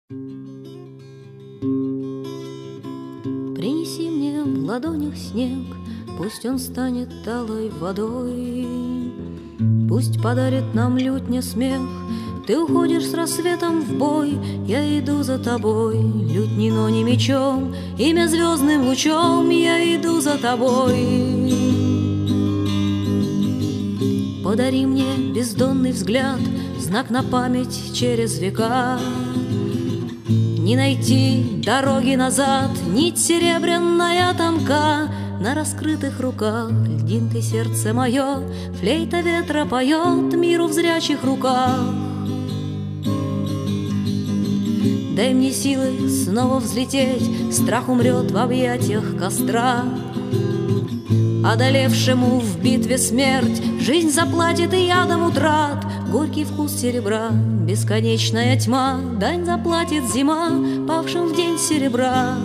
Принеси мне в ладонях снег, пусть он станет талой водой, пусть подарит нам лютня смех. Ты уходишь с рассветом в бой, я иду за тобой, лютней, но не мечом, имя звездным лучом, я иду за тобой. Подари мне бездонный взгляд, знак на память через века. Не найти дороги назад, нить серебряная тонка. На раскрытых руках льдинкой сердце мое, флейта ветра поет миру в зрячих руках. Дай мне силы снова взлететь, страх умрет в объятиях костра. Одолевшему в битве смерть жизнь заплатит и ядом утрат. Горький вкус серебра, бесконечная тьма, дань заплатит зима павшим в день серебра.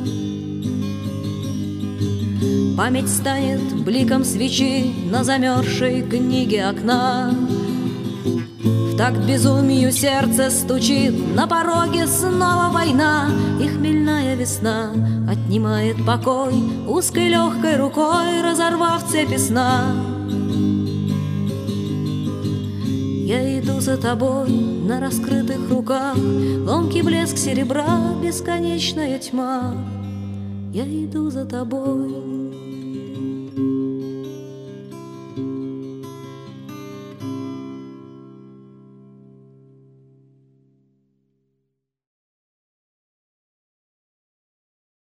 Память станет бликом свечи на замерзшей книге окна. В такт безумию сердце стучит, на пороге снова война. И хмельная весна отнимает покой, узкой легкой рукой разорвав цепи сна. Я иду за тобой на раскрытых руках, ломкий блеск серебра, бесконечная тьма. Я иду за тобой.